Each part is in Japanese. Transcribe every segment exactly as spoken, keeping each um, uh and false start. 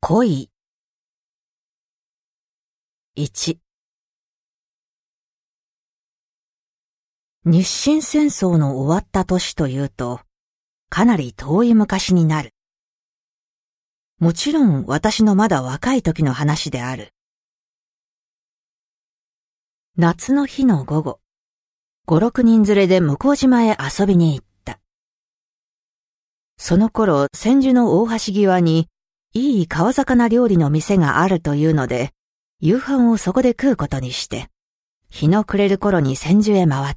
恋。いち、日清戦争の終わった年というと、かなり遠い昔になる。もちろん私のまだ若い時の話である。夏の日の午後、五六人連れで向島へ遊びに行った。その頃、千住の大橋際に、いい川魚料理の店があるというので、夕飯をそこで食うことにして、日の暮れる頃に千住へ回った。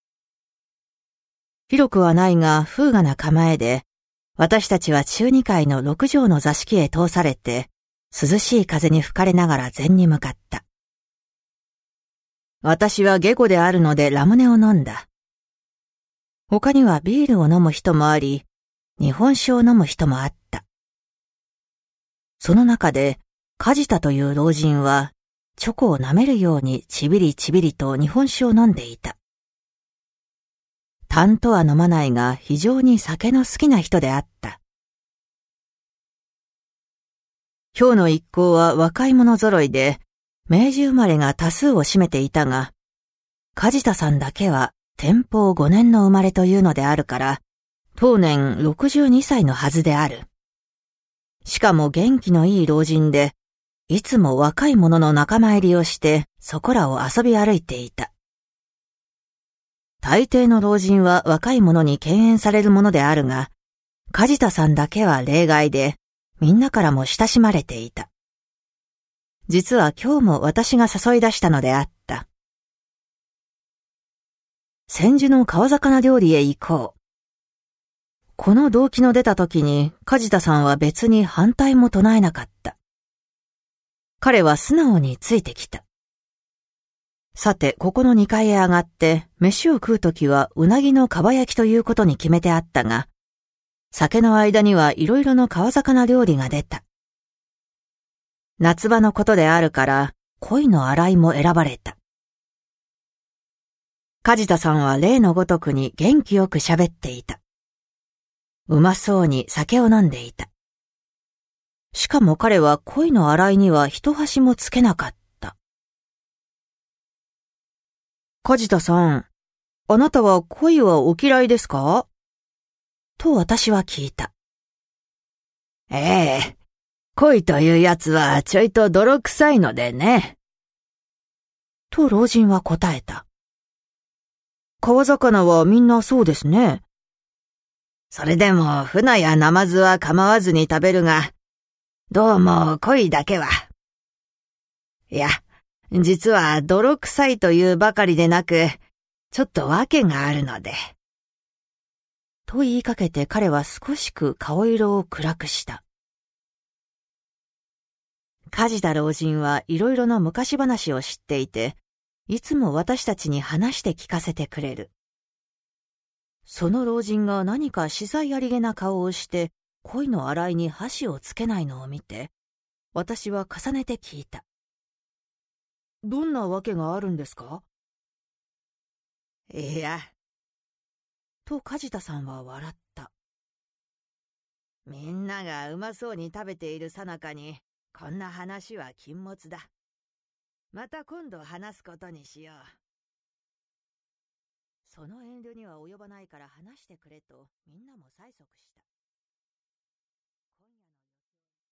広くはないが風雅な構えで、私たちは中二階の六畳の座敷へ通されて、涼しい風に吹かれながら禅に向かった。私は下戸であるのでラムネを飲んだ。他にはビールを飲む人もあり、日本酒を飲む人もあった。その中で、梶田という老人は、チョコを舐めるようにちびりちびりと日本酒を飲んでいた。炭とは飲まないが非常に酒の好きな人であった。今日の一行は若い者揃いで、明治生まれが多数を占めていたが、梶田さんだけは天保五年の生まれというのであるから、当年ろくじゅうにさいのはずである。しかも元気のいい老人で、いつも若い者の仲間入りをしてそこらを遊び歩いていた。大抵の老人は若い者に敬遠されるものであるが、梶田さんだけは例外で、みんなからも親しまれていた。実は今日も私が誘い出したのであった。千住の川魚料理へ行こう。この動機の出た時に梶田さんは別に反対も唱えなかった。彼は素直についてきた。さて、ここのにかいへ上がって飯を食う時はうなぎのかば焼きということに決めてあったが、酒の間にはいろいろの川魚料理が出た。夏場のことであるから鯉の洗いも選ばれた。梶田さんは例のごとくに元気よく喋っていた。うまそうに酒を飲んでいた。しかも彼は鯉の洗いには一箸もつけなかった。梶田さん、あなたは鯉はお嫌いですか？と私は聞いた。 ええ、鯉というやつはちょいと泥臭いのでね。 と老人は答えた。川魚はみんなそうですね。 それでも船やナマズは構わずに食べるが、どうも鯉だけは。いや、実は泥臭いというばかりでなく、ちょっと訳があるので。 と言いかけて彼は少しく顔色を暗くした。梶田老人はいろいろな昔話を知っていて、いつも私たちに話して聞かせてくれる。その老人が何か死罪ありげな顔をして、鯉の洗いに箸をつけないのを見て、私は重ねて聞いた。どんなわけがあるんですか？ いや。 と梶田さんは笑った。 みんながうまそうに食べているさなかに、こんな話は禁物だ。また今度話すことにしよう。 その遠慮には及ばないから話してくれとみんなも催促した。